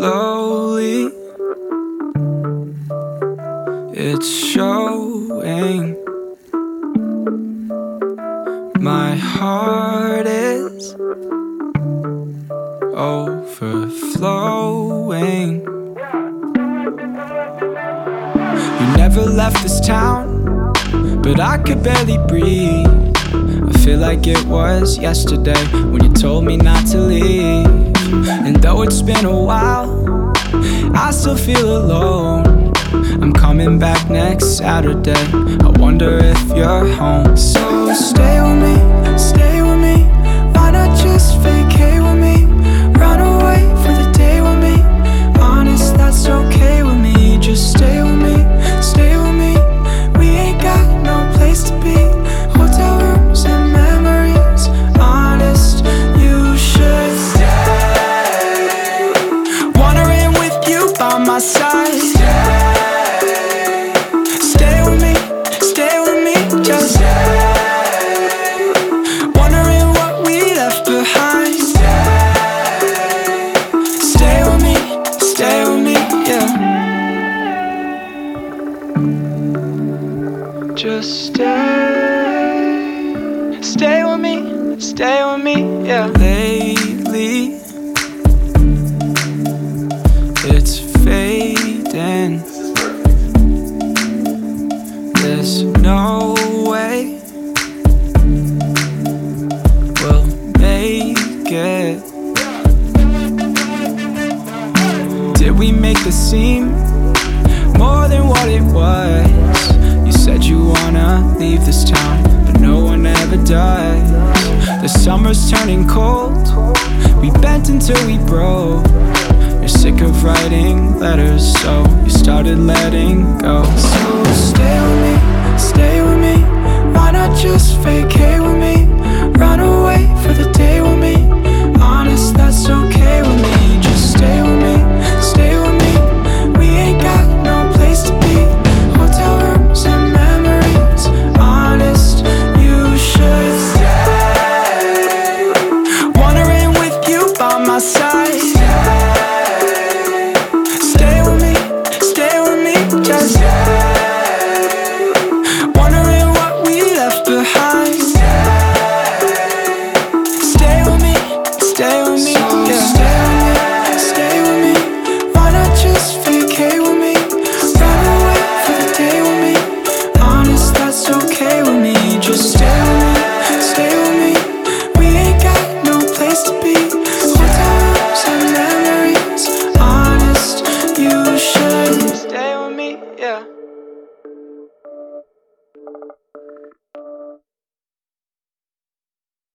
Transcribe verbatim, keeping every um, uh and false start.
slowly it's showing. My heart is overflowing. You never left this town, but I could barely breathe. I feel like it was yesterday when you told me not to leave. And though it's been a while, I still feel alone. I'm coming back next Saturday. I wonder if you're home. So stay with me, stay with me. Why not just vacate with me? Run away for the day with me. Honest, that's okay with me. Just stay with me, stay with me. We ain't got no place to be. Hotel rooms and memories. Honest, you should stay. Wandering with you by my side. Stay with me, stay with me, just stay. Wondering what we left behind. Stay with me, stay with me, yeah. Just stay, stay with me, stay with me, yeah. Lately, it's fading. There's no way we'll make it. Did we make the scene more than what it was? You said you wanna leave this town, but no one ever does. The summer's turning cold, we bent until we broke. You're sick of writing letters, so you started letting go. So